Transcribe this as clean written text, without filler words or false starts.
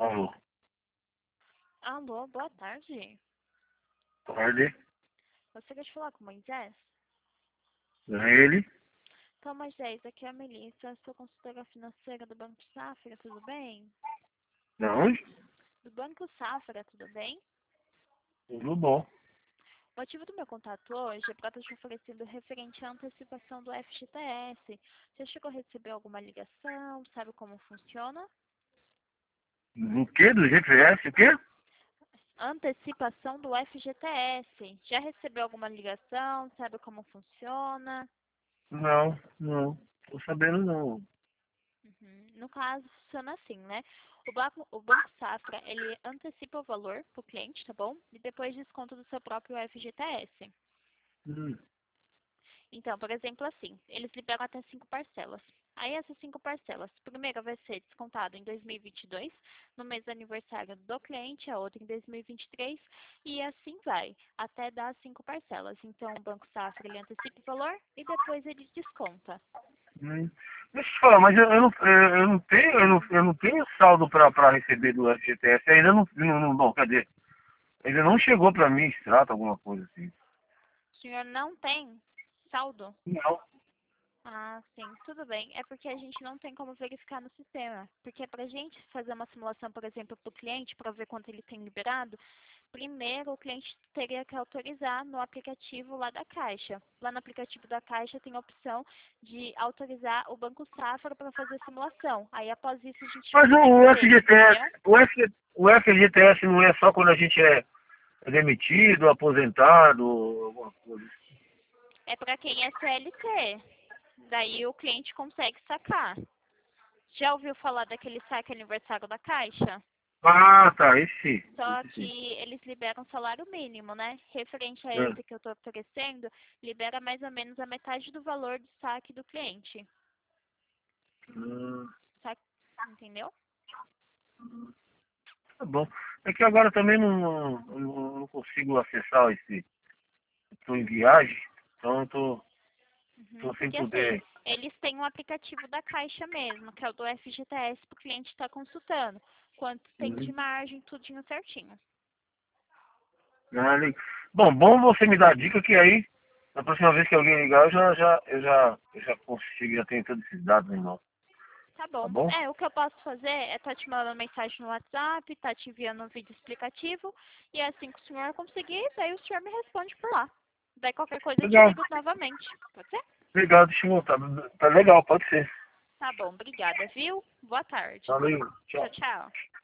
Alô, Alô, boa tarde. tarde. Você quer falar com o Moisés? É ele? Então, Moisés, aqui é a Melissa, sou consultora financeira do Banco Safra, tudo bem? De onde? Do Banco Safra, tudo bem? Tudo bom. O motivo do meu contato hoje é para estar te oferecendo referente à antecipação do FGTS. Você chegou a receber alguma ligação? Sabe como funciona? Do quê? Do GPS? O quê? Antecipação do FGTS. Já recebeu alguma ligação? Sabe como funciona? Não, não. Tô sabendo não. No caso, funciona assim, né? O Banco Safra, ele antecipa o valor para o cliente, tá bom? E depois desconta do seu próprio FGTS. Hum, Então, por exemplo, assim, eles liberam até 5 parcelas. Aí essas 5 parcelas, a primeira vai ser descontada em 2022, no mês do aniversário do cliente, a outra em 2023, e assim vai, até dar as 5 parcelas. Então, o Banco Safra, ele antecipa o valor e depois ele desconta. hum. Deixa eu te falar, mas eu não tenho saldo pra receber do FGTS. Ainda não, quer dizer, ainda não chegou pra mim extrato, alguma coisa assim. O senhor não tem saldo? Não. Ah, sim, tudo bem. É porque a gente não tem como verificar no sistema. Porque para a gente fazer uma simulação, por exemplo, para o cliente, para ver quanto ele tem liberado, primeiro o cliente teria que autorizar no aplicativo lá da Caixa. Lá no aplicativo da Caixa tem a opção de autorizar o Banco Safra para fazer a simulação. Aí após isso a gente Mas consegue o ver, FGTS, entendeu? o FGTS não é só quando a gente é demitido, aposentado, alguma coisa. É para quem é CLT. Daí o cliente consegue sacar. Já ouviu falar daquele saque aniversário da Caixa? Ah, tá, esse sim. Só Esse sim. que eles liberam salário mínimo, né? Referente a É. esse que eu estou oferecendo, libera mais ou menos a metade do valor do saque do cliente. Hum, Saque, entendeu? tá bom. É que agora também não consigo acessar esse. Estou em viagem, então tô sem Porque assim, poder. eles têm um aplicativo da Caixa mesmo, que é o do FGTS, para o cliente estar consultando. Quanto tem de Uhum. margem, tudinho certinho. Bom você me dar a dica que aí, na próxima vez que alguém ligar, eu já consigo, já tenho todos esses dados em mão. Tá Tá bom. bom? É, o que eu posso fazer é estar te mandando mensagem no WhatsApp, tá te enviando um vídeo explicativo, e assim que o senhor conseguir, daí o senhor me responde por lá. Daí qualquer coisa eu te Legal, ligo novamente. Pode ser? legal, deixa eu voltar. Tá legal, pode ser. Tá bom, obrigada, viu? Boa tarde. Valeu, Tchau, tchau. tchau.